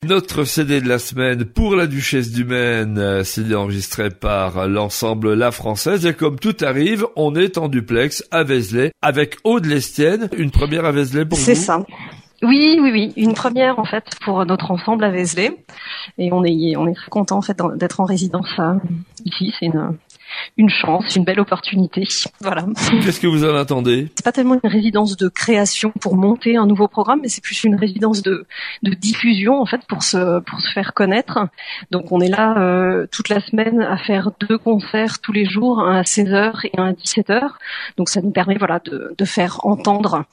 Notre CD de la semaine pour la Duchesse du Maine, CD enregistré par l'ensemble La Française. Et comme tout arrive, on est en duplex à Vézelay avec Aude Lestienne. Une première à Vézelay pour vous? C'est ça. Oui. Une première en fait pour notre ensemble à Vézelay. Et on est très content en fait d'être en résidence ici. C'est une chance, une belle opportunité. Voilà. Qu'est-ce que vous en attendez? C'est pas tellement une résidence de création pour monter un nouveau programme, mais c'est plus une résidence de diffusion en fait pour se faire connaître. Donc on est là toute la semaine à faire 2 concerts tous les jours, un à 16h et un à 17h. Donc ça nous permet de faire entendre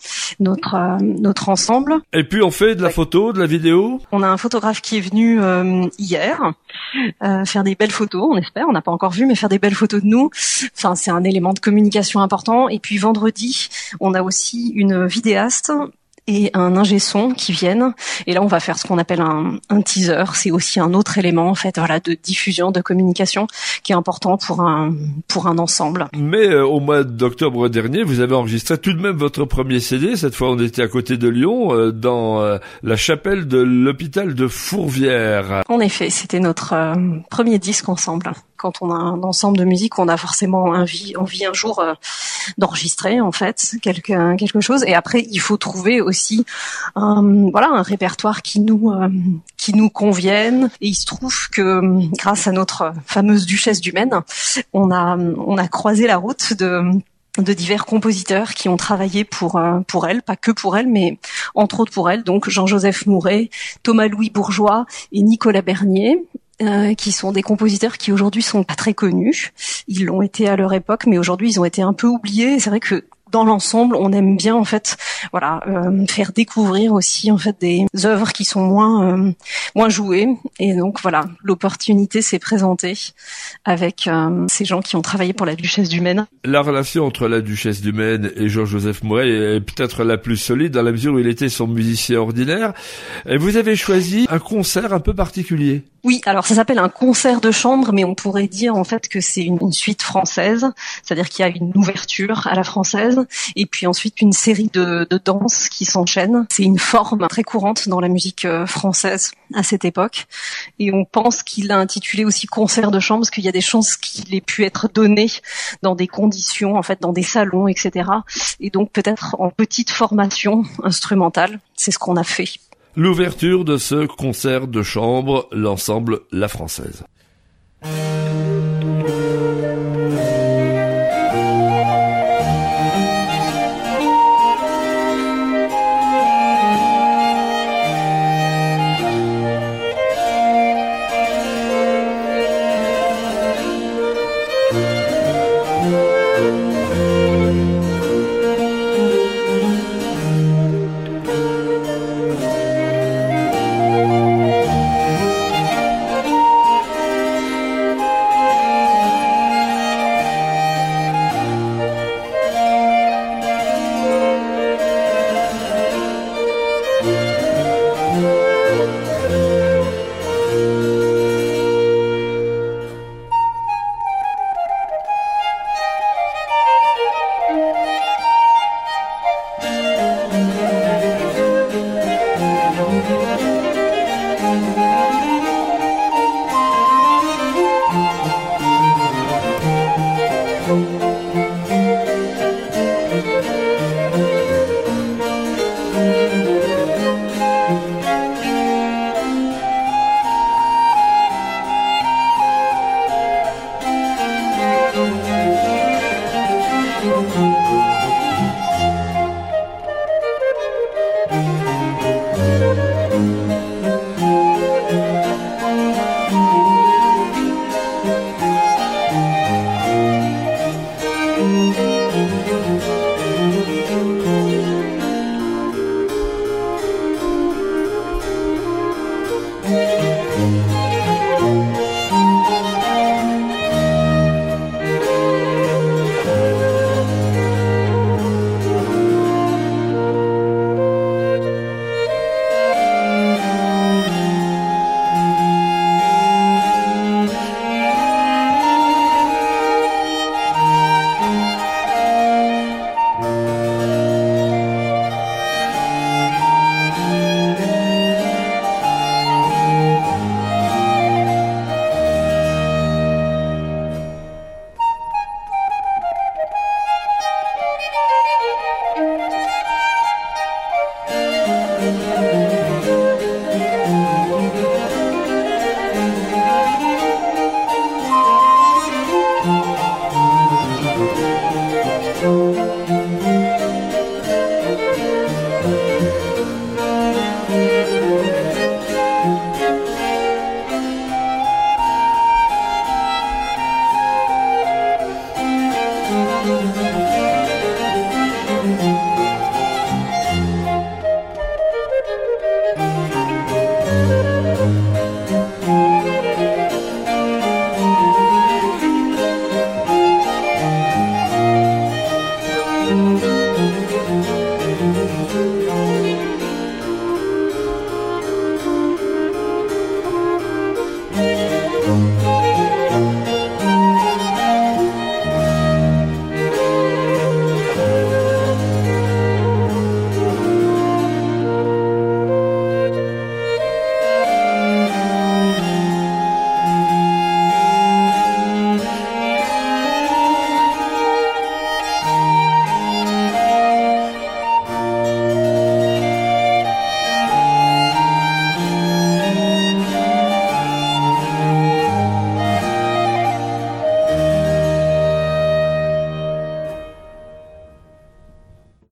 notre ensemble. Et puis on fait de la photo, de la vidéo. On a un photographe qui est venu hier faire des belles photos, on espère. On n'a pas encore vu, mais faire des belles photos de nous. Enfin, c'est un élément de communication important. Et puis vendredi, on a aussi une vidéaste et un ingé son qui viennent. Et là, on va faire ce qu'on appelle un teaser. C'est aussi un autre élément, en fait, voilà, de diffusion, de communication, qui est important pour un ensemble. Mais au mois d'octobre dernier, vous avez enregistré tout de même votre premier CD. Cette fois, on était à côté de Lyon, dans la chapelle de l'hôpital de Fourvière. En effet, c'était notre premier disque ensemble. Quand on a un ensemble de musique, on a forcément envie un jour d'enregistrer en fait quelque chose. Et après, il faut trouver aussi un répertoire qui nous convienne. Et il se trouve que grâce à notre fameuse Duchesse du Maine, on a croisé la route de divers compositeurs qui ont travaillé pour elle, pas que pour elle, mais entre autres pour elle. Donc Jean-Joseph Mouret, Thomas-Louis Bourgeois et Nicolas Bernier. Qui sont des compositeurs qui aujourd'hui sont pas très connus. Ils l'ont été à leur époque, mais aujourd'hui ils ont été un peu oubliés. Et c'est vrai que dans l'ensemble, on aime bien en fait, faire découvrir aussi en fait des œuvres qui sont moins jouées. Et donc voilà, l'opportunité s'est présentée avec ces gens qui ont travaillé pour la Duchesse du Maine. La relation entre la Duchesse du Maine et Jean-Joseph Mouret est peut-être la plus solide dans la mesure où il était son musicien ordinaire. Et vous avez choisi un concert un peu particulier. Oui, alors ça s'appelle un concert de chambre, mais on pourrait dire en fait que c'est une suite française, c'est-à-dire qu'il y a une ouverture à la française et puis ensuite une série de danses qui s'enchaînent. C'est une forme très courante dans la musique française à cette époque et on pense qu'il a intitulé aussi concert de chambre parce qu'il y a des chances qu'il ait pu être donné dans des conditions, en fait, dans des salons, etc. Et donc peut-être en petite formation instrumentale, c'est ce qu'on a fait. L'ouverture de ce concert de chambre, l'ensemble La Française.